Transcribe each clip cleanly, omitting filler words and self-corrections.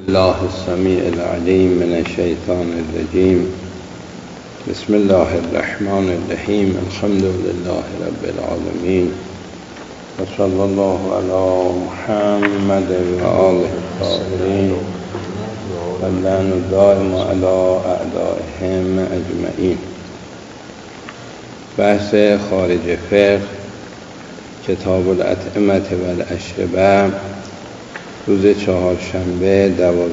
الله السميع العليم من الشيطان الرجيم. بسم الله الرحمن الرحيم. الحمد لله رب العالمين، وصلى الله على محمد وآله الطاهرين، واللعن الدائم على أعدائهم أجمعين. بحث خارج فقه، کتاب الاطعمة والاشربه، روز چهارشنبه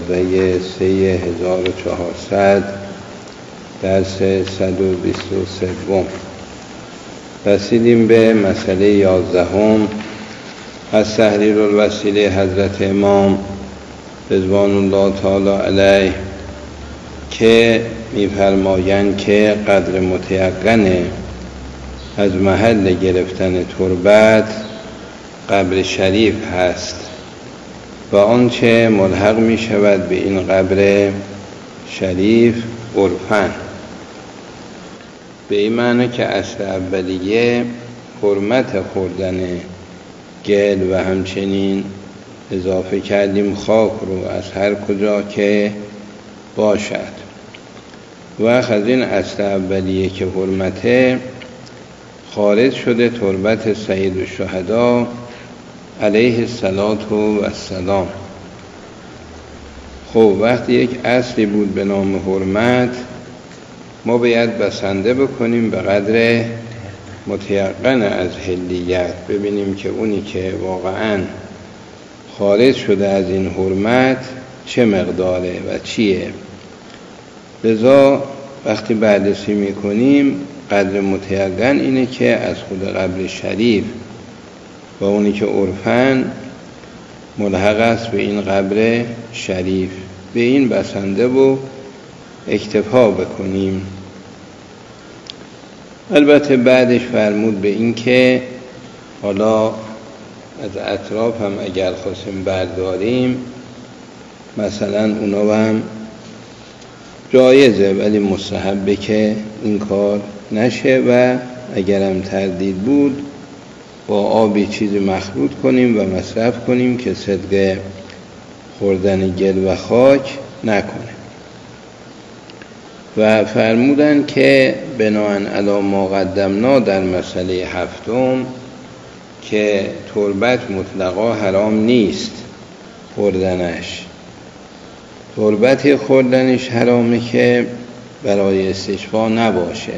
12/3/1400، درس 123. رسیدیم به مسئله 11 از تحریر الوسیله حضرت امام رضوان الله تعالی علیه که می‌فرمایند که قدر متیقن از محل گرفتن تربت قبر شریف هست و آنچه ملحق می شود به این قبر شریف عرفاً، به این معنی که اصل اولیه حرمت خوردن گل و همچنین اضافه کردیم خاک رو از هر کجا که باشد. و از این اصل اولیه که حرمته خارج شده تربت سید الشهدا علیه السلام. خب وقتی یک اصلی بود به نام حرمت، ما باید بسنده بکنیم به قدر متیقن از حلیت، ببینیم که اونی که واقعا خارج شده از این حرمت چه مقداره و چیه. لذا وقتی بررسی میکنیم قدر متیقن اینه که از خود قبر شریف و اونی که عرفاً ملحق است به این قبر شریف، به این بسنده و اکتفا بکنیم. البته بعدش فرمود به این که حالا از اطراف هم اگر خواستیم برداریم، مثلا اونا هم جایزه ولی مستحبه که این کار نشه و اگرم تردید بود با آبی چیزی مخلوط کنیم و مصرف کنیم که صدق خوردن گل و خاک نکنه. و فرمودن که بناءً علی ما قدمنا در مسئله 7 که تربت مطلقا حرام نیست خوردنش. تربت خوردنش حرامه که برای استشفا نباشه،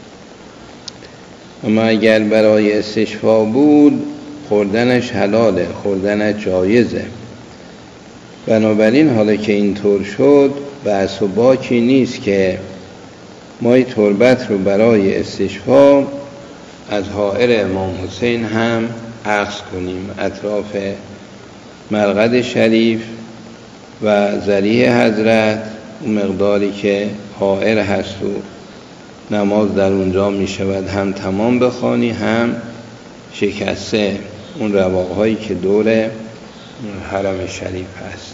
اما اگر برای استشفا بود خوردنش حلاله، خوردنش جایزه. بنابراین حالا که اینطور شد بحث و باکی نیست که ما این تربت رو برای استشفا از حائر امام حسین هم اخذ کنیم، اطراف مرقد شریف و ذریح حضرت، اون مقداری که حائر هست و نماز در اونجا می شود هم تمام بخوانی هم شکسته، اون رواقهایی که دور حرم شریف هست.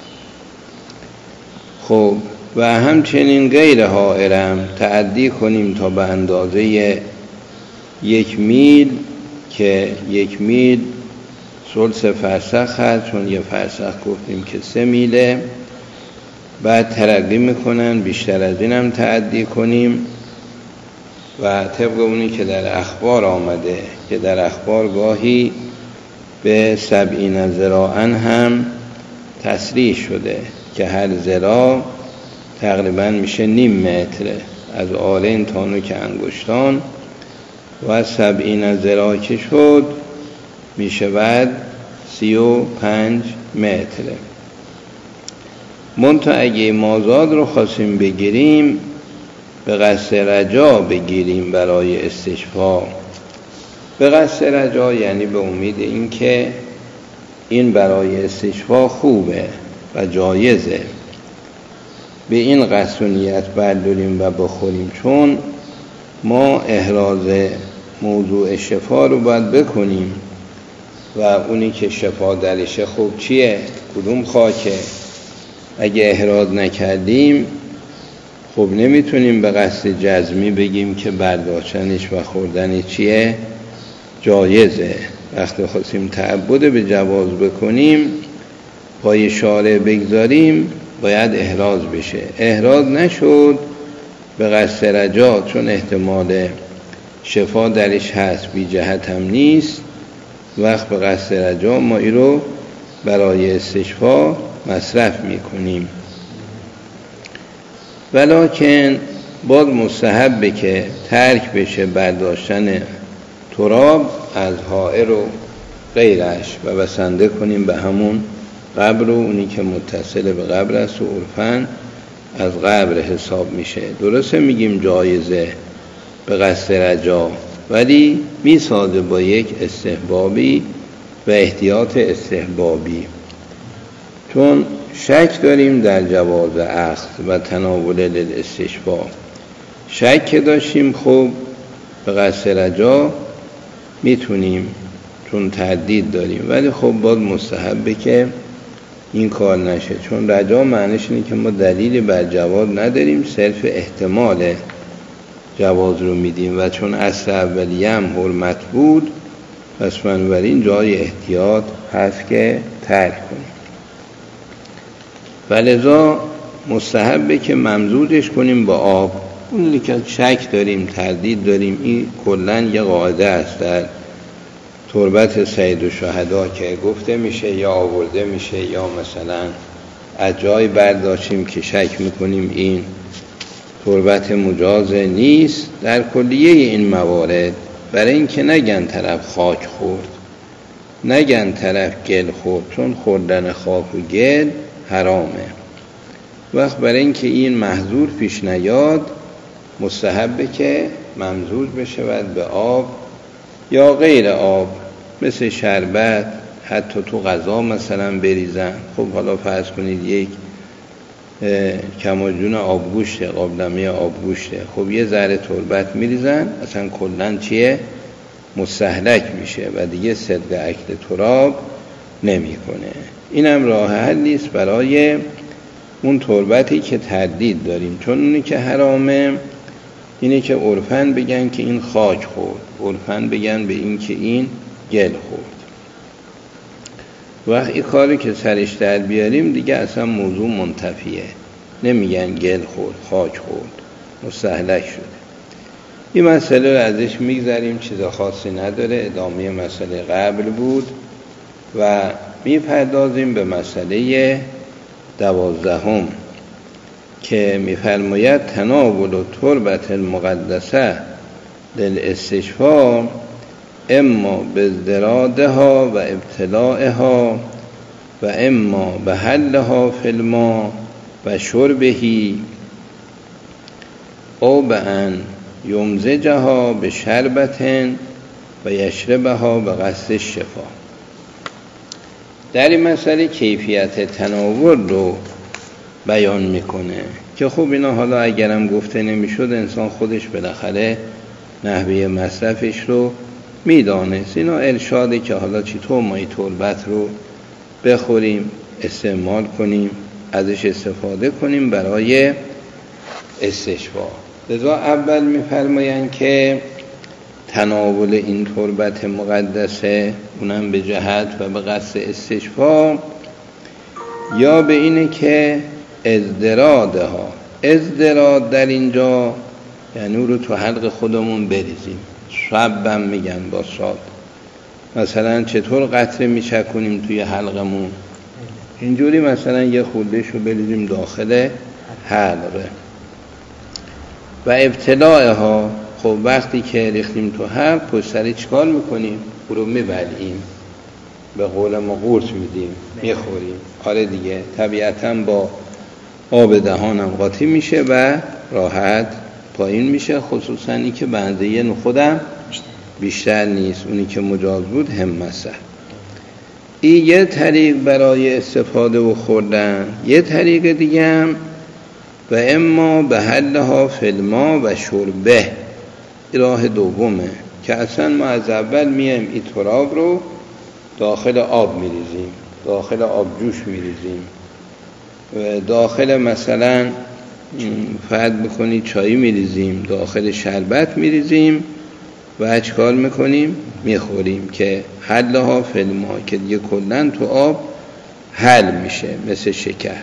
خب و همچنین غیر حائرم تعدی کنیم تا به اندازه 1 میل که 1 میل ثلث فرسخ هست، چون 1 فرسخ گفتیم که 3 میله. بعد ترقی میکنن بیشتر از این هم تعدی کنیم و طبق اونی که در اخبار آمده، که در اخبار گاهی به 70 ذراعاً هم تصریح شده که هر ذراع تقریباً میشه نیم متر از آرین تا نوک انگشتان و 70 ذراع که شد میشه بعد 35 متر. منتها اگه مازاد رو خواستیم بگیریم به قصد رجا بگیریم برای استشفا. به قصد رجا یعنی به امید این که این برای استشفا خوبه و جایزه، به این قصد و نیت برداریم و بخوریم، چون ما احراز موضوع شفا رو باید بکنیم و اونی که شفا درشه خوب چیه، کدوم خاکه. اگه احراز نکردیم خب نمیتونیم به قصد جزمی بگیم که برداشتنش و خوردن چیه جایزه. وقتی خواستیم تعبد به جواز بکنیم پای شارع بگذاریم باید احراز بشه. احراز نشد به قصد رجا، چون احتمال شفا درش هست، بی جهت هم نیست. وقت به قصد رجا ما این رو برای استشفا مصرف میکنیم. ولکن باز مستحبه که ترک بشه برداشتن تراب از حائر و غیرش و بسنده کنیم به همون قبر و اونی که متصل به قبر است و عرفاً از قبر حساب میشه. درسته میگیم جایزه به قصد رجا، ولی میسازه با یک استحبابی و احتیاط استحبابی، چون شک داریم در جواز اخذ و تناول للاستشفا. شک که داشتیم خب به قصد رجا میتونیم، چون تردید داریم، ولی خب باز مستحبه که این کار نشه، چون رجا معنیش اینه که ما دلیلی بر جواز نداریم، صرف احتمال جواز رو میدیم و چون اصل اولیه هم حرمت بود، پس بنابراین جای احتیاط هست که ترک کنیم. ولذا مستحبه که ممزوجش کنیم با آب. اونی که شک داریم، تردید داریم، این کلن یه قاعده است در تربت سید الشهدا که گفته میشه یا آورده میشه یا مثلا از جای برداشتیم که شک میکنیم این تربت مجاز نیست. در کلیه این موارد برای این که نگن طرف خاک خورد، نگن طرف گل خورد، چون خوردن خاک و گل حرامه. وقت برای این که این محظور پیش نیاد مستحبه که ممزوج بشه به آب یا غیر آب، مثل شربت، حتی تو غذا مثلا بریزن. خب حالا فرض کنید یک کماجون آبگوشته، قابلمه آبگوشته، خب یه ذره تربت میریزن، اصلا کلن چیه؟ مستهلک میشه و دیگه صدق اکل تراب نمیکنه. اینم راه حلی است برای اون تربتی که تردید داریم، چون اونی که حرامه اینه که عرفاً بگن که این خاک خورد، عرفاً بگن به این که این گل خورد. وقت این کاری که سرش در بیاریم دیگه اصلا موضوع منتفیه، نمیگن گل خورد، خاک خورد، مستهلک شده. این مسئله رو ازش میگذاریم، چیز خاصی نداره، ادامه مسئله قبل بود و میپردازیم به مسئله 12 که میفرماید تناول تربت المقدسه للاستشفا اما بازدرادها و ابتلاعها و اما به حلها فی الماء و شربهی او به ان یمزجها به شربت و یشربها به قصد الشفا. در این مسئله کیفیت تناول رو بیان میکنه که خب اینا حالا اگرم گفته نمیشد انسان خودش بالاخره نحوه مصرفش رو میدانست. اینا ارشاده که حالا چطور ما این تربت رو بخوریم، استعمال کنیم، ازش استفاده کنیم برای استشفا. لذا اول میفرمایند که تناول این تربت مقدسه، اونم به جهت و به قصد استشفا، یا به اینه که ازدرادها، ازدراد در اینجا یعنی رو تو حلق خودمون بریزیم، شبم میگن با صاد. مثلا چطور قطره میچکنیم توی حلقمون؟ اینجوری مثلا یه خوردهش رو بریزیم داخل حلقه. و ابتلاعها، خب وقتی که ریختیم تو حلق پشت سری چکار میکنیم؟ او رو میبلعیم، به قول ما قورت میدیم، میخوریم. آره دیگه، طبیعتاً با آب دهانم قاطی میشه و راحت پایین میشه، خصوصاً ای که بنده نخودم بیشتر نیست، اونی که مجاز بود همسه. این یه طریق برای استفاده و خوردن. یه طریق دیگه هم و اما به حلها فی الماء و شربه، راه دومه که اصلا ما از اول میایم این تراب رو داخل آب میریزیم، داخل آب جوش میریزیم، داخل مثلا فرض بکنید چایی میریزیم، داخل شربت میریزیم و چکار میکنیم؟ میخوریم که حلها فی الماء، که دیگه کلن تو آب حل میشه مثل شکر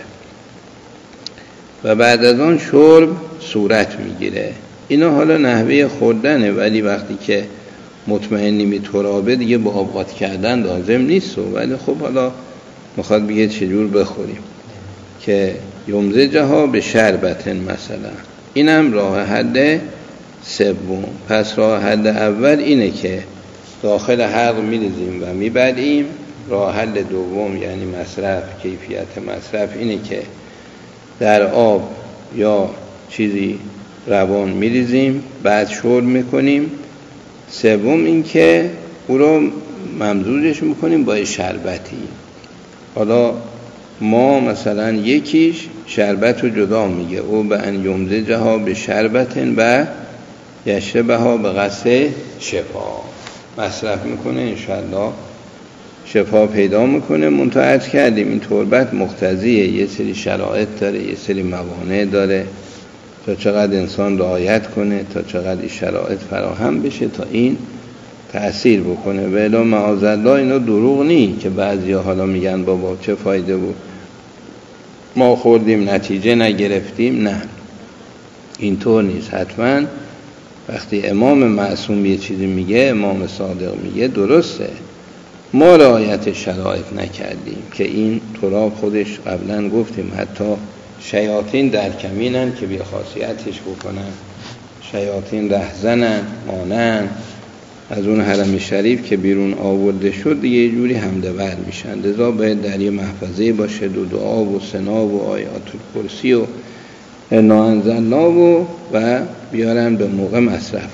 و بعد از آن شرب صورت میگیره. اینا حالا نحوه خوردنه، ولی وقتی که مطمئنی می ترابه دیگه با آبقات کردن لازم نیست. ولی خب حالا میخواد بگه چجور بخوریم که یمزجها به شربتن مثلا. اینم راه حل سوم. پس راه حل اول اینه که داخل حلق میریزیم و میبلعیم. راه حل دوم یعنی مصرف، کیفیت مصرف اینه که در آب یا چیزی روان میریزیم بعد شرب میکنیم. سوم این که او رو ممزوجش میکنیم با شربتی. حالا ما مثلا یکیش شربت رو جدا میگه، او به ان یمزجها به شربتن و یشربها به قصد شفا. مصرف میکنه انشاءالله شفا پیدا میکنه. منتها عرض کردیم این تربت مقتضیه، یه سری شرایط داره، یه سری موانع داره، تا چقدر انسان رعایت کنه، تا چقدر این شرایط فراهم بشه تا این تأثیر بکنه. و الا معاذالله اینا دروغ نی که بعضیا حالا میگن بابا چه فایده بود ما خوردیم نتیجه نگرفتیم. نه، اینطور نیست. حتما وقتی امام معصوم یه چیزی میگه، امام صادق میگه، درسته. ما رعایت شرایط نکردیم که این تراب خودش قبلا گفتیم حتی شیاطین در کمینن که بی خاصیتش بکنن، شیاطین رهزنن، مانن از اون حرم شریف که بیرون آورده شد دیگه یه جوری حمدور میشن. لذا باید در یه محفظه باشه، دو دعا و سنا و آیات الکرسی و انا انزلنا و بیارن به موقع مصرف.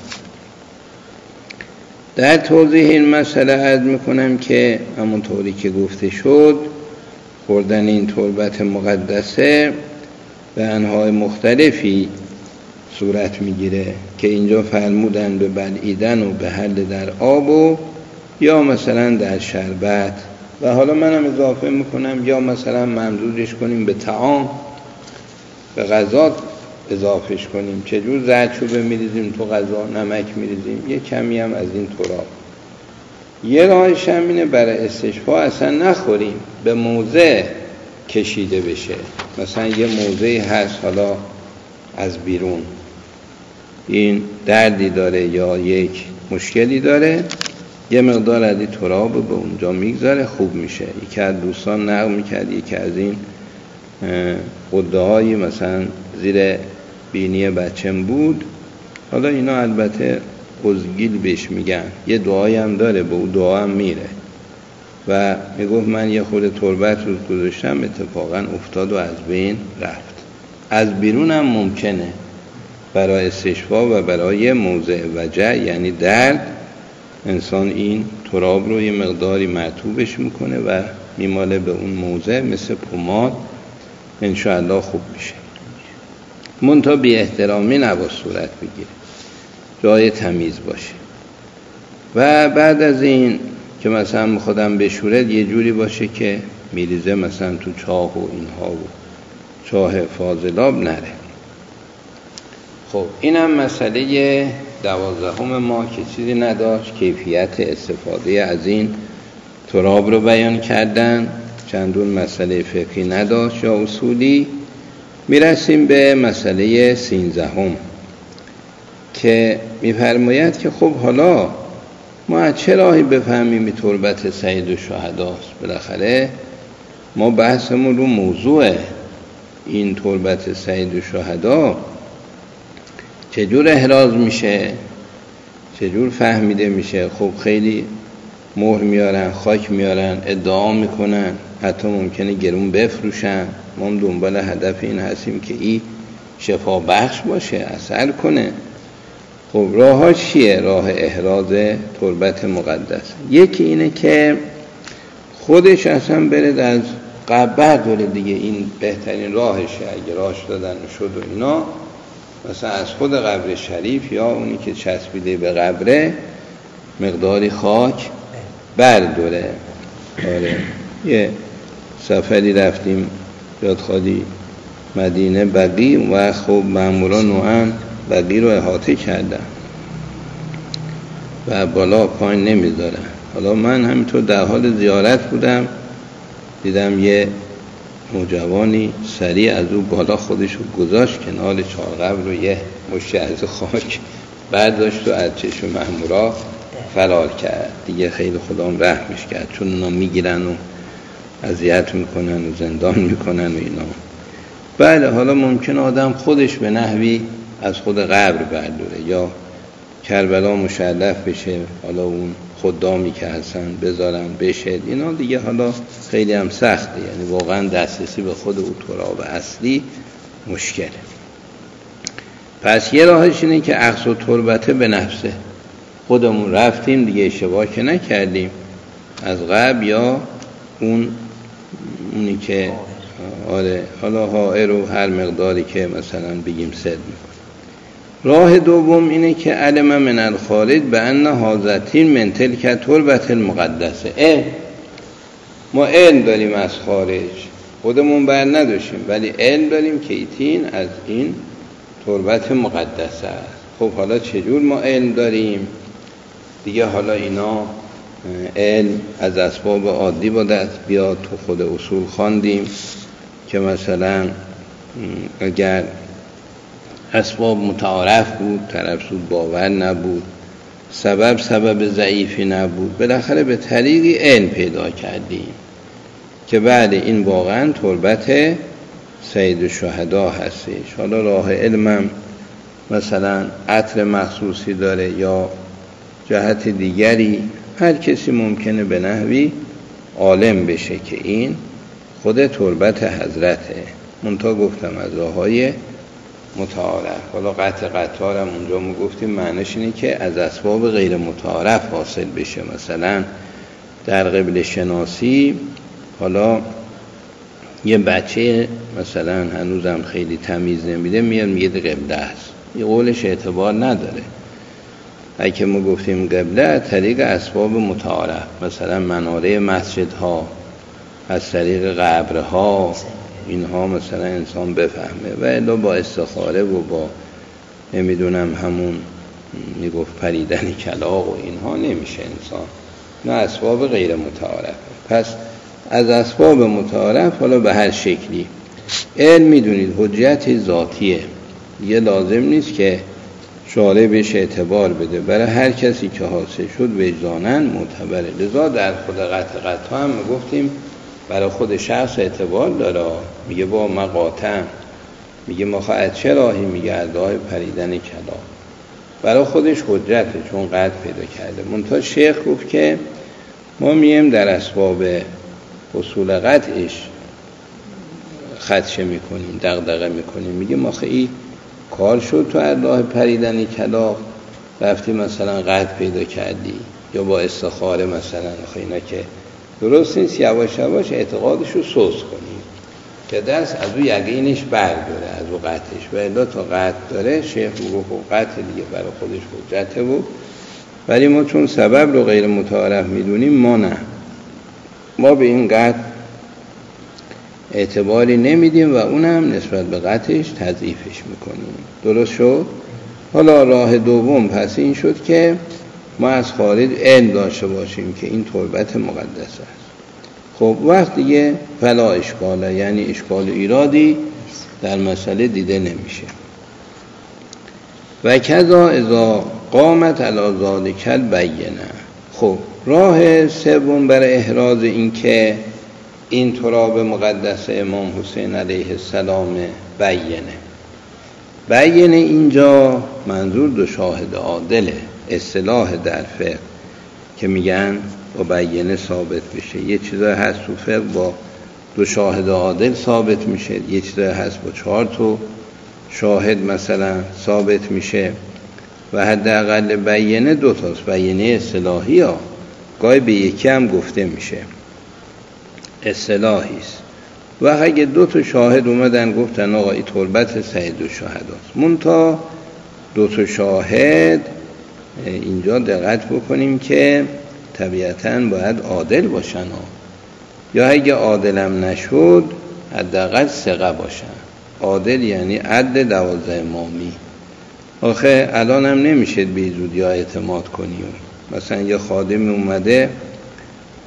در توضیح این مسئله عرض میکنم که همونطوری که گفته شد خوردن این تربت مقدسه به انواع مختلفی صورت میگیره که اینجا فرمودن به بلعیدن و به حل در آب و یا مثلا در شربت. و حالا منم اضافه میکنم یا مثلا ممزوجش کنیم به طعام، به غذا اضافهش کنیم. چجور زردچوبه میریزیم تو غذا، نمک میریزیم، یه کمی هم از این تراب. یه راهش هم اینه برای استشفا اصلا نخوریم، به موضع کشیده بشه. مثلا یه موضعی هست حالا از بیرون این دردی داره یا یک مشکلی داره، یه مقدار از این تراب به اونجا میگذاره خوب میشه. یکی از دوستان نقل میکرد یکی از این قده هایی مثلا زیر بینی بچم بود. حالا اینا البته ازگیل بهش میگن، یه دعایی هم داره، به اون دعا هم میره و میگفت من یه خورده تربت رو گذاشتم اتفاقا افتاد و از بین رفت. از بیرون هم ممکنه برای استشفا و برای موضع وجع یعنی درد انسان این تراب رو یه مقداری مرطوبش میکنه و میماله به اون موضع مثل پماد، انشاءالله خوب میشه. منتها بی احترامی نباید صورت بگیره، جای تمیز باشه. و بعد از این که مثلا خودم بشورد یه جوری باشه که میریزه مثلا تو چاه و اینها و چاه فاضلاب نره. خب اینم مسئله 12 ما که چیزی نداشت، کیفیت استفاده از این تراب رو بیان کردن، چندون مسئله فقهی نداشت یا اصولی. میرسیم به مسئله 13 که میفرماید که خب حالا ما از چه راهی بفهمیم این تربت سید الشهداست؟ بالاخره ما بحثمون رو موضوع این تربت سید الشهدا چجور احراز میشه، چجور فهمیده میشه. خب خیلی مهر میارن، خاک میارن، ادعا میکنن، حتی ممکنه گرون بفروشن. ما هم دنبال هدف این هستیم که این شفا بخش باشه، اثر کنه. خب راه چیه؟ راه احراز تربت مقدس یکی اینه که خودش اصلا برد از قبر داره دیگه، این بهترین راهشه. اگه راهش دادن شد و اینا، مثلا از خود قبر شریف یا اونی که چسبیده به قبره مقداری خاک برداره. آره یه سفری رفتیم یادخوادی مدینه بقی و خب ماموران نوعا بقی رو احاطه کردن و بالا پایین نمیذارن. حالا من همینطور در حال زیارت بودم، دیدم یه نوجوانی سریع از او بالا خودش رو گذاشت کنار چهار قبر رو یه مشت از خاک برداشت و از چشم مأمورا فرار کرد. دیگه خیلی خدام رحمش کرد، چون اونا میگیرن و اذیت میکنن و زندان میکنن و اینا. بله، حالا ممکن آدم خودش به نحوی از خود قبر برداره، یا کربلا مشرف بشه، حالا اون خدامی که هستن بذارن بشه، اینا دیگه حالا خیلی هم سخته، یعنی واقعا دسترسی به خود اون تراب اصلی مشکله. پس یه راهش اینه که اخذ و تربته به نفسه، خودمون رفتیم دیگه، اشتباه که نکردیم از قبل، یا اونی که آره حالا حائر و هر مقداری که مثلا بگیم صد میکنه. راه دوم اینه که علم من الخارج به ان حاضتین من تلک تربت المقدسه. ما علم داریم از خارج، خودمون بر نداشتیم، ولی علم داریم که ایتین از این تربت مقدسه است. خب حالا چجور ما علم داریم دیگه؟ حالا اینا علم از اسباب عادی با دست بیاد. تو خود اصول خواندیم که مثلا اگر اسباب متعارف بود، طرف زود باور نبود، سبب ضعیفی نبود، بالاخره به طریقی علم پیدا کردیم که بعد این واقعا تربت سید الشهدا هستش. حالا راه علمم مثلا عطر مخصوصی داره یا جهت دیگری، هر کسی ممکنه به نحوی عالم بشه که این خود تربت حضرته. منتها گفتم از راههای متعارف. حالا قطع هم اونجا ما گفتیم معنیش اینه که از اسباب غیر متعارف حاصل بشه. مثلا در قبله شناسی، حالا یه بچه مثلا هنوزم خیلی تمیز نمیده میاد میگه قبله است، یه قولش اعتبار نداره. اگه ما گفتیم قبله از طریق اسباب متعارف، مثلا مناره مسجدها، از طریق قبرها، اینها مثلا انسان بفهمه، و الا با استخاره و با نمیدونم همون میگفت پریدن کلاغ و اینها نمیشه انسان، نه اسباب غیر متعارف. پس از اسباب متعارف حالا به هر شکلی علم میدونید حجت ذاتیه، یه لازم نیست که شارع بهش اعتبار بده، برای هر کسی که حاصل شد وجداناً معتبره. لذا در خود قطع هم گفتیم برای خود شخص اعتبار داره. میگه با مقاطع، میگه مخواهد چه راهی، میگه از راه پریدن کلاغ، برای خودش حجته چون قطع پیدا کرده. منتها شیخ گفت که ما میم در اسباب اصول قطعش خدشه میکنیم، دغدغه میکنیم، میگه ما خیلی کار شد تو از راه پریدن کلاغ رفتی مثلا قطع پیدا کردی، یا با استخاره مثلا اینا که درست نیست. یواش یواش اعتقادش رو سوز کنیم که دست از او یقینش برداره از او قطعش، و الا تا قطع داره شیخ میگه قطع دیگه برای خودش حجته بود. ولی ما چون سبب رو غیر متعارف میدونیم، ما نه، ما به این قطع اعتباری نمیدیم و اونم نسبت به قطعش تضعیفش میکنیم. درست شد؟ حالا راه دوم پس این شد که ما از خارج علم داشته باشیم که این تربت مقدس است. خب وقت دیگه فلا اشکاله، یعنی اشکال ایرادی در مسئله دیده نمیشه. و کذا اذا قامت علی ذلک البینه. خب راه سوم برای احراز این که این تراب مقدس امام حسین علیه السلام بیینه اینجا منظور دو شاهد عادله. اصطلاح در فقه که میگن با بیینه ثابت بشه، یه چیزا هست تو فقه با دو شاهد عادل ثابت میشه، یه چیزا هست با 4 تا شاهد مثلا ثابت میشه، و حداقل بیینه 2 تاست. بیینه اصطلاحی ها گاهی به یکی هم گفته میشه، اصطلاحی است. و اگه 2 تا شاهد اومدن گفتن آقا این تربت سید الشهداست، منتها 2 تا شاهد اینجا دقت بکنیم که طبیعتاً باید عادل باشن یا اگه عادلم نشد حداقل ثقه باشن. عادل یعنی عدل 12 امامی. آخه الان هم نمیشه به زودی اعتماد کنیم. مثلا یه خادم اومده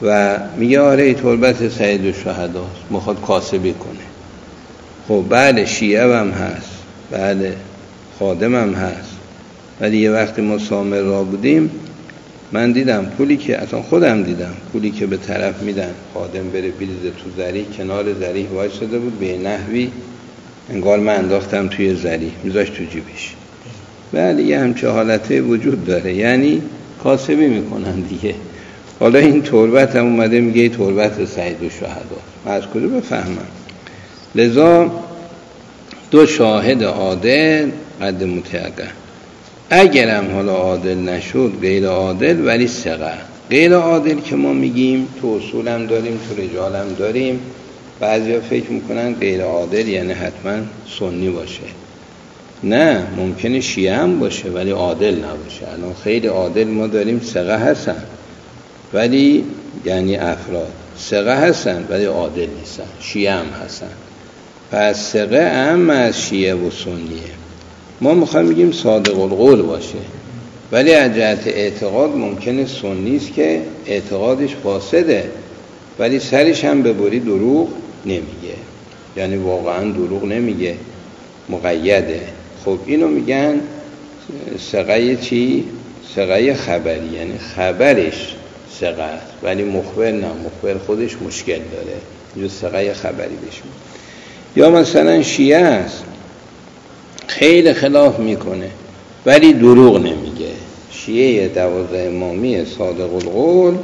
و میگه آره این تربت سید الشهداست، میخواد کاسبی کنه. خب بله شیعه هم هست، بله خادم هم هست، ولی یه وقتی ما سامر را بودیم من دیدم پولی که اصلا خودم دیدم پولی که به طرف میدن خادم بره بریزه تو ذریح، کنار ذریح وایساده بود به نحوی انگار من انداختم توی ذریح، میذاش تو جیبش. بله یه همچه حالته وجود داره، یعنی کاسبی میکنن دیگه. حالا این تربت هم اومده میگه تربت سید الشهدا، من از کجا بفهمم؟ لذا دو شاهد عادل قد متیقن. اگرم حالا عادل نشد غیر عادل ولی ثقه. غیر عادل که ما میگیم تو اصول هم داریم تو رجال هم داریم. بعضیا فکر میکنن غیر عادل یعنی حتما سنی باشه. نه، ممکنه شیعه هم باشه ولی عادل نباشه. الان خیلی عادل ما داریم ثقه هستن ولی یعنی افراد ثقه هستن ولی عادل نیستن، شیعه هم هستن. پس ثقه اهم از شیعه و سنیه. ما میخوایم بگیم صادق القول باشه ولی از جهت اعتقاد ممکنه سنی است که اعتقادش فاسده ولی سرش هم به بری دروغ نمیگه، یعنی واقعا دروغ نمیگه، مقیده. خب اینو میگن ثقه چی؟ ثقه خبری، یعنی خبرش ثقه است ولی مخبر نه، مخبر خودش مشکل داره، جو ثقه خبری بشه. یا مثلا شیعه است خیلی خلاف میکنه ولی دروغ نمیگه، شیعه 12 امامی صادق القول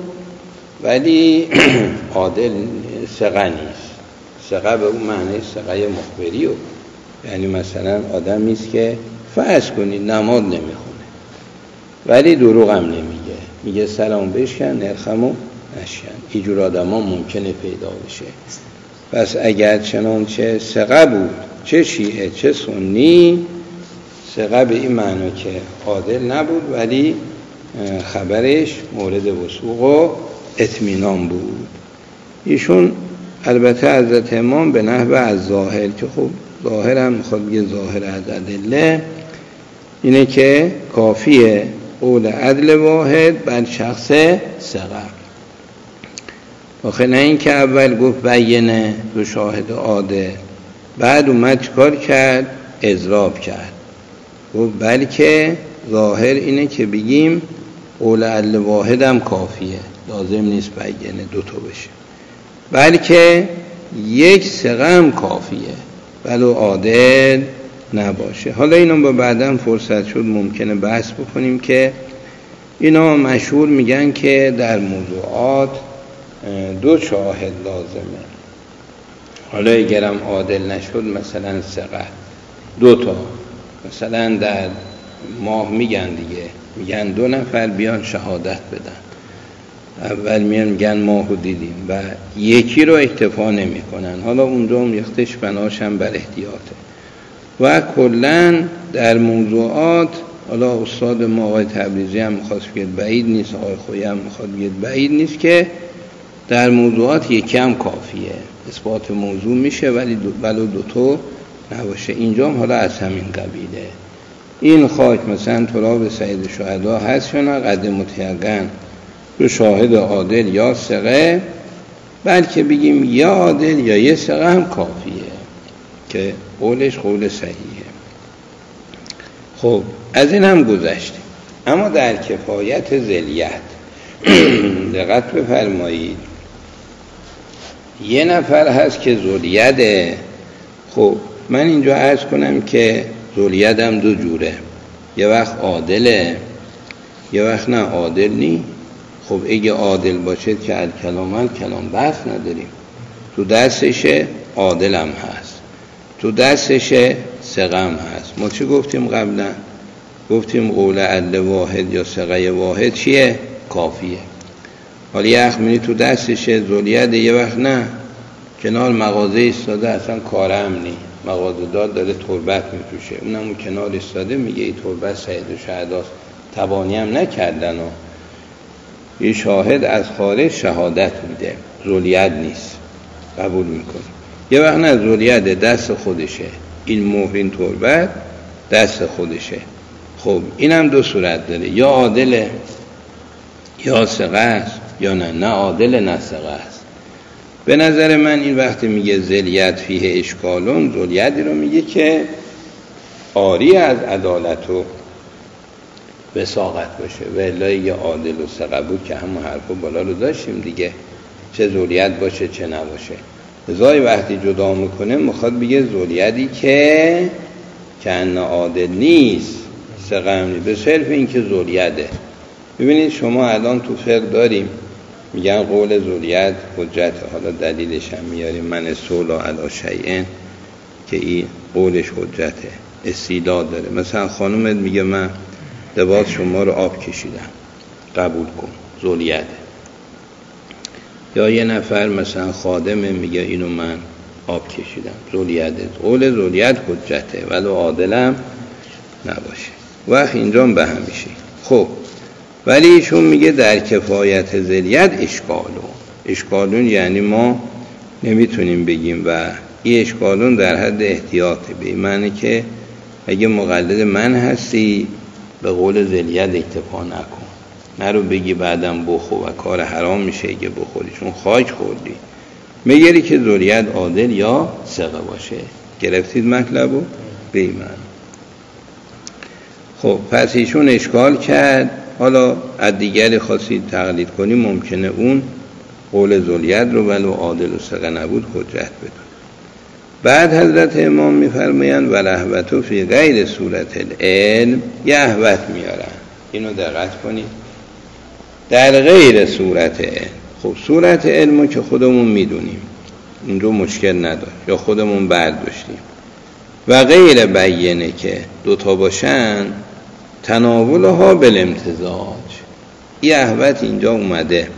ولی عادل ثقه نیست. ثقه به اون معنی ثقه مخبریو، یعنی مثلا آدمی است که فرض کنید نماز نمیخونه ولی دروغ هم نمیگه، میگه سلام بشکن نرخمو نشکن. اینجور آدما ممکنه پیدا بشه. پس اگر چنانچه ثقه بود چه شیعه چه سنی، ثقه به این معنی که عادل نبود ولی خبرش مورد وثوق و اطمینان بود. ایشون البته حضرت امام به نحو از ظاهر، که خب ظاهر هم میخواد بگه ظاهر از ادله، اینه که کافیه قول عدل واحد بر شخص ثقه. آخه نه این که اول گفت بینه دو شاهد عادل بعد اومد چکار کرد؟ اضراب کرد. گفت بلکه ظاهر اینه که بگیم قول عدل واحد هم کافیه، لازم نیست بینه دوتا بشه، بلکه یک ثقه هم کافیه ولو عادل نباشه. حالا اینو با بعداً فرصت شد ممکنه بحث بکنیم که اینا مشهور میگن که در موضوعات دو شاهد لازمه. حالا اگرم عادل نشد مثلا ثقه دوتا، مثلا در ماه میگن دیگه، میگن 2 نفر بیان شهادت بدن، اول میگن ماهو دیدیم و یکی رو اکتفا نمی کنن، حالا اون دوم یختش بناشم بر احتیاطه. و کلن در موضوعات، حالا استاد ما آقای تبریزی هم میخواست بگید بعید نیست، آقای خویی هم میخواد بگید بعید نیست که در موضوعات یکی هم کافیه، اثبات موضوع میشه ولی ولو دوتا نباشه. اینجا حالا از همین قبیله. این خاک مثلا تراب سید الشهدا هست شنا قد متیقن دو شاهد عادل یا ثقه، بلکه بگیم یا عادل یا یه ثقه هم کافیه که قولش قول صحیحه. خب از این هم گذشتیم. اما در کفایت ذلیت دقت بفرمایید، یه نفر هست که ذلیته. خب من اینجا عرض کنم که ذلیت هم دو جوره، یه وقت عادله یه وقت نه عادل نی. خب اگه عادل باشه که الکلام بحث نداریم، تو دستشه عادل هم هست، تو دستشه ثقه هم هست. ما چی گفتیم قبلا؟ گفتیم قول عدل واحد یا ثقه واحد چیه؟ کافیه. حالا یه وقت می‌بینی تو دستشه ذلیت، یه وقت نه، کنار مغازه ایستاده اصلا کاره هم نی، مغازه دار داره تربت می‌فروشه، اونم کنار ایستاده میگه این تربت سید الشهداست، تبانی هم نکردن و یه شاهد از خارج شهادت میده، ذلیت نیست، قبول میکنه. یه وقت نه، ذلیت دست خودشه، این مهر این تربت دست خودشه. خب اینم دو صورت داره، یا عادله یا ثقه است. یا نه عادل نه ثقه است. به نظر من این وقتی میگه ذلیت فیه اشکالون، ذلیتی رو میگه که عاری از عدالت و وثاقت باشه، و الا یه عادل و ثقه بود که همون حرفو بالا رو داشتیم دیگه، چه ذلیت باشه چه نباشه. ذای وقتی جدا میکنه میخواد بگه ذلیتی که ان عادل نیست، ثقه هم نیست، به صرف این که ذلیته. ببینید شما الان تو فقه داریم میگن قول ذلیت حجت، حالا دلیلش هم میاریم، من سولا علی شیئن که این قولش حجته، استدلال داره. مثلا خانومت میگه من لباس شما رو آب کشیدم، قبول کن، ذلیته. یا یه نفر مثلا خادمه میگه اینو من آب کشیدم، ذلیته. قول ذلیت حجته ولو عادلم نباشه. وقت اینجا به هم میشه. خب ولی ایشون میگه در کفایت ذلیت اشکالون یعنی ما نمیتونیم بگیم و این اشکالون در حد احتیاطه، به این معنی که اگه مقلد من هستی به قول ذلیت اکتفا نکن، نرو بگی بعدم بخو و کار حرام میشه اگه بخوری چون خاک خوردی. میگری که ذلیت عادل یا ثقه باشه. گرفتید مطلبو؟ به این معنی. خب پس ایشون اشکال کرد. حالا از دیگری خواستید تقلید کنی ممکنه اون قول ذلیت رو ولو عادل و ثقه نبود حجت بدون. بعد حضرت امام میفرمایند و رهبتو فی غیر صورت العلم، یه احوت میارن، اینو دقت کنید، در غیر صورت علم. خب صورت علمو که خودمون میدونیم اونجا مشکل نداره یا خودمون برداشتیم، و غیر بیینه که دوتا باشن تناولها بالامتزاج. این احوت اینجا اومده.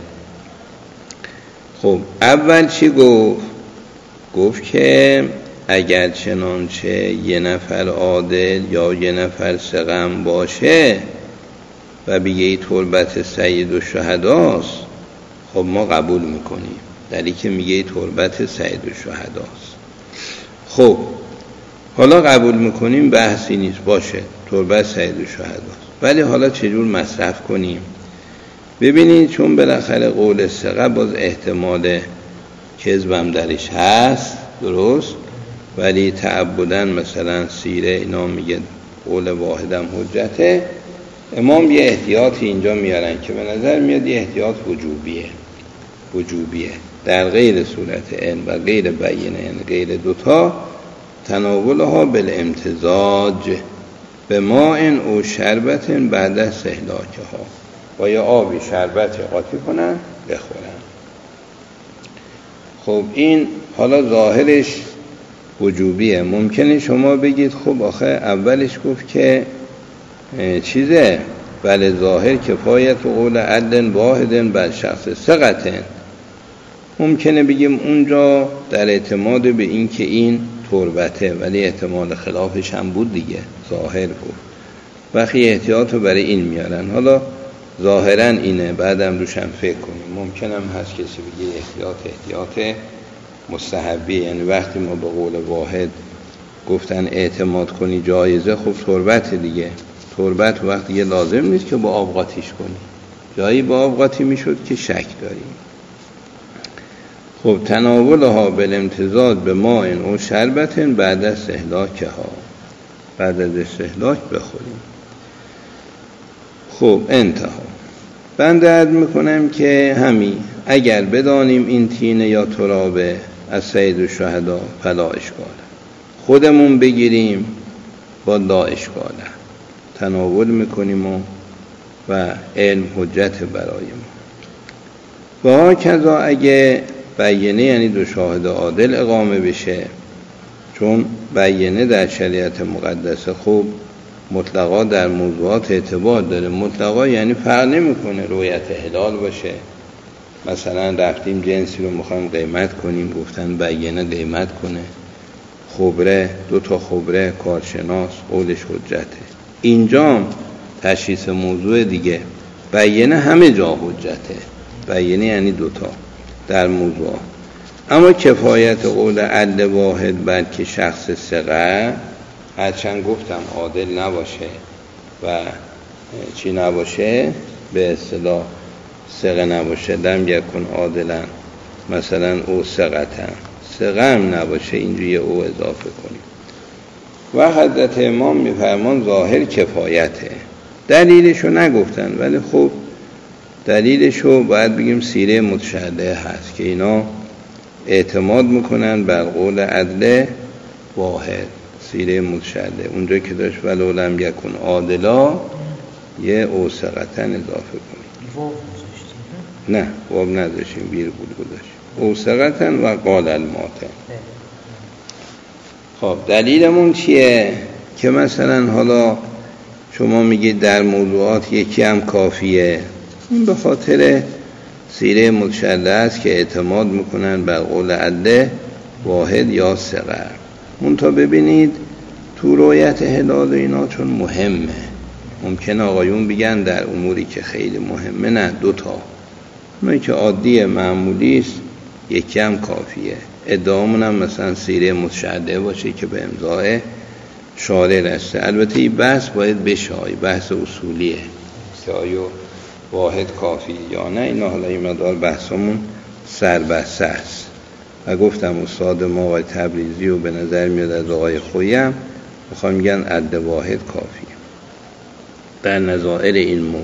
خب اول چی گفت که اگر چنانچه یه نفر عادل یا یه نفر ثقه باشه و بگه تربت سید الشهداست، خب ما قبول میکنیم، در این که میگه تربت سید الشهداست. خب حالا قبول میکنیم، بحثی نیست، باشه تربت سید الشهداست، ولی حالا چجور مصرف کنیم؟ ببینید چون بالاخره قول ثقه باز احتمال کذبم درش هست، درست، ولی تعبدن مثلا سیره اینا میگه قول واحدم حجته. امام یه احتیاطی اینجا میارن که به نظر میاد یه احتیاط وجوبیه در غیر صورت علم و غیر بیینه، یعنی غیر دوتا، تناولها بالامتزاج به ماء او شربت بعد استهلاکها، با یه آبی شربت قاطی کنن بخورن. خب این حالا ظاهرش وجوبیه. ممکنه شما بگید خب آخه اولش گفت که چیزه، بله ظاهر کفایت و قول عدل واحدن بر شخص ثقتن. ممکنه بگیم اونجا در اعتماد به این که این تربته، ولی احتمال خلافش هم بود دیگه، ظاهر بود. وقتی احتیاط رو برای این میارن، حالا ظاهرا اینه، بعدم روش هم فکر کنیم. ممکنم هست کسی بگه احتیاط مستحبی، یعنی وقتی ما به قول واحد گفتن اعتماد کنی جایزه، خب تربت دیگه، تربت وقتی یه لازم نیست که با آب قاطیش کنی، جایی با آب قاطی میشد که شک داریم. خب تناولها بالامتزاج به ماء او شربت بعد از استهلاکها، بعد از استهلاک بخوریم. خب انتها. بنده عرض میکنم که همین اگر بدانیم این تینه یا ترابه از سید الشهدا فلا اشکاله، خودمون بگیریم با لا اشکاله، تناول میکنیم و علم حجت برای ما. و ها کذا اگه بیینه یعنی دو شاهد عادل اقامه بشه، چون بیینه در شریعت مقدسه خب مطلقا در موضوعات اعتبار داره. مطلقا یعنی فرق نمیکنه رویت هلال باشه، مثلا رفتیم جنسی رو میخوایم قیمت کنیم، گفتن بیینه قیمت کنه، خبره، دوتا خبره، کارشناس، قولش حجته. اینجا تشخیص موضوع دیگه، بیینه همه جا حجته، بیینه یعنی دوتا در موضوع. اما کفایت قول عدل واحد بلکه شخص ثقه، هرچند گفتم عادل نباشه و چی نباشه، به اصطلاح ثقه نباشه لم یکن عادلا، مثلا او ثقتن، ثقه هم نباشه اینجوری او اضافه کنیم. و حضرت امام میفرمان ظاهر کفایته. دلیلشو نگفتن ولی خب دلیلشو باید بگیم سیره متشهده هست که اینا اعتماد میکنن بر قول عدل واحد. سیره متشهده اونجا که داشت ولو لم یکن عادلا یه اوثقتن اضافه کنیم. نه واب نداشتیم، ویرگول گذاشتیم. اوثقتن و قال الماتن. خب دلیلمون چیه؟ که مثلا حالا شما میگید در موضوعات یکی هم کافیه. این به خاطر سیره متشهده است که اعتماد میکنن بر قول عدل واحد یا ثقه. اون تا ببینید تو رویت هلال اینا چون مهمه، ممکن آقایون بگن در اموری که خیلی مهمه نه دوتا، اونایی که عادی معمولی است یکی هم کافیه. ادعامون هم مثلا سیره متشهده باشه که به امضای شارع رسته. البته این بحث باید بشه، بحث اصولیه که آیا واحد کافی یا نه. اینا حالا این مدار بحثمون سربسته است. و گفتم استاد ما آقای تبریزی و به نظر میاد از آقای خویی هم میخوام میگن عد واحد کافیه در نظائر این موضوع.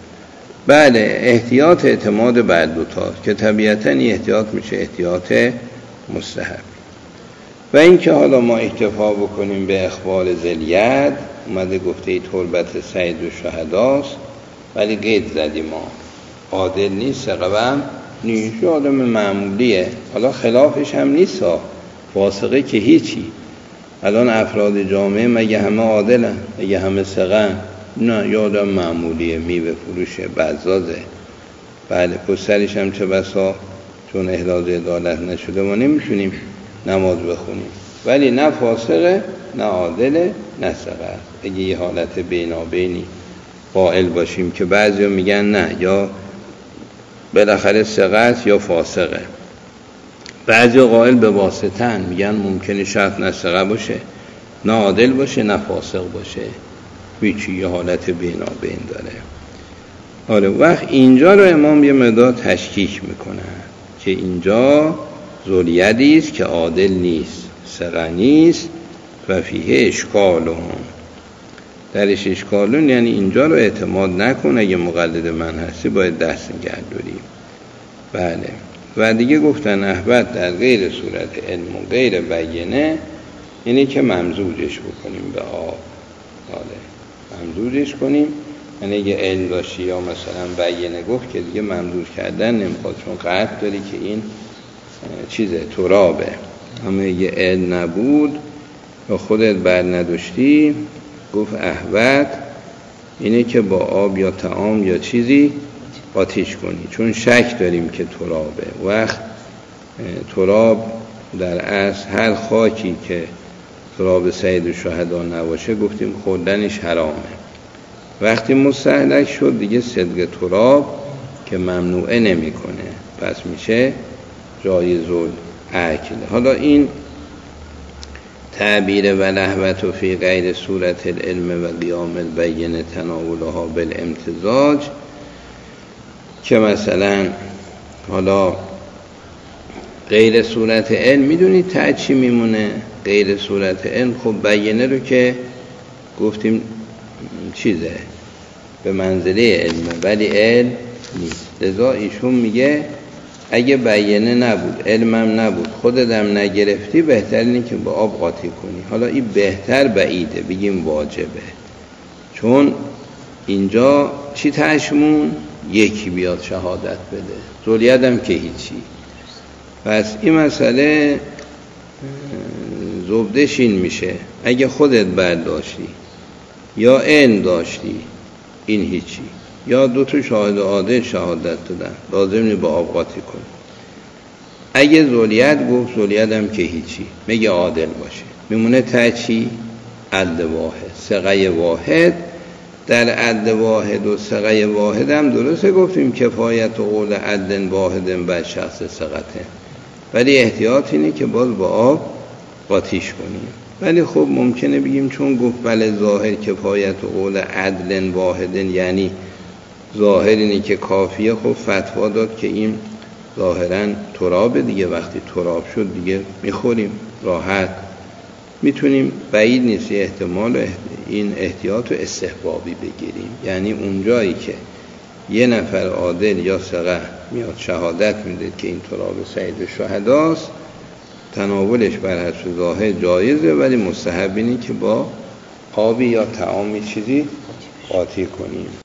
بله احتیاط اعتماد بر دوتا که طبیعتاً احتیاط میشه احتیاط مستحب. و اینکه حالا ما اکتفا بکنیم به اخبار ذلید، اومده گفته ای تربت سید و شهداست ولی قید زدیم ما عادل نیست، ثقه نیست، آدم معمولیه. حالا خلافش هم نیست، فاسقه که هیچی. الان افراد جامعه مگه همه عادلن؟ مگه همه ثقه؟ نه، یه آدم معمولیه، میوه فروشه، بزازه. بله پسرش هم چه بسا چون احراز عدالت نشده ما نمیتونیم نماز بخونیم، ولی نه فاسقه نه عادله نه ثقه. اگه یه حالت بینابینی قائل باشیم که بعضیا میگن نه یا بالاخره ثقه است یا فاسقه، بعضیا قائل به واسطن میگن ممکنه شخص نه ثقه باشه نه عادل باشه نه فاسق باشه، هیچی، یه حالت بینابین داره. آره وقت اینجا رو امام یه مقدار تشکیک میکنه که اینجا ذولیدی است که عادل نیست، ثقه نیست و فیه اشکالون، درش اشکالون، یعنی اینجا رو اعتماد نکن، اگه مقلد من هستی باید دست نگه داری. بله و دیگه گفتن احبت در غیر صورت علم و غیر بیینه، یعنی که ممزوجش بکنیم به آب. ممزوجش کنیم، یعنی اگه علم داشتی یا مثلا بیینه گفت که دیگه ممزوج کردن نمیخواد، چون قطع داری که این چیزه ترابه. اما اگه علم نبود و خودت بر نداشتی گفت احوت اینه که با آب یا طعام یا چیزی آتیش کنی، چون شک داریم که ترابه. وقت تراب در اصل هر خاکی که تراب سید الشهدا نباشه گفتیم خوردنش حرامه. وقتی مستهلک شد دیگه صدق تراب که ممنوعه نمی کنه، پس میشه جایزول اکل. حالا این تعبیر و لهوت و فی غیر صورت العلم و قیام البین تناولها بالامتزاج، که مثلا حالا غیر صورت علم میدونید تا چی میمونه؟ غیر صورت علم خب بیینه رو که گفتیم چیزه به منزله علمه ولی علم نیست. لذا ایشون میگه اگه بیینه نبود علمم نبود خودتم نگرفتی بهتر اینه که با آب قاطی کنی. حالا این بهتر بعیده بگیم واجبه، چون اینجا چی تشمون؟ یکی بیاد شهادت بده، ذولیدم که هیچی. پس این مسئله زبدش این میشه اگه خودت برداشتی یا علم داشتی این هیچی، یا دو تا شاهد عادل شهادت دادن لازم نیست با آب قاطی کنی. اگه ذولیت گفت ذولیدم که هیچی، میگه عادل باشه، میمونه تا چی؟ عد واحد، ثقه واحد. در عد واحد و ثقه واحد هم درسته گفتیم کفایت و قول عد واحد بر شخص ثقته، ولی احتیاط اینه که باز با آب قاطیش کنیم. ولی خب ممکنه بگیم چون گفت بله ظاهر کفایت و قول عدل واحد یعنی ظاهر اینه که کافیه، خب فتوا داد که این ظاهراً تراب دیگه، وقتی تراب شد دیگه میخوریم راحت، میتونیم، بعید نیست احتمال این احتیاط و استحبابی بگیریم. یعنی اونجایی که یه نفر عادل یا ثقه میاد شهادت میده که این تراب سید شهداست، تناولش بر حسب ظاهر جایزه، ولی مستحب اینه که با آبی یا طعامی چیزی قاطی کنیم.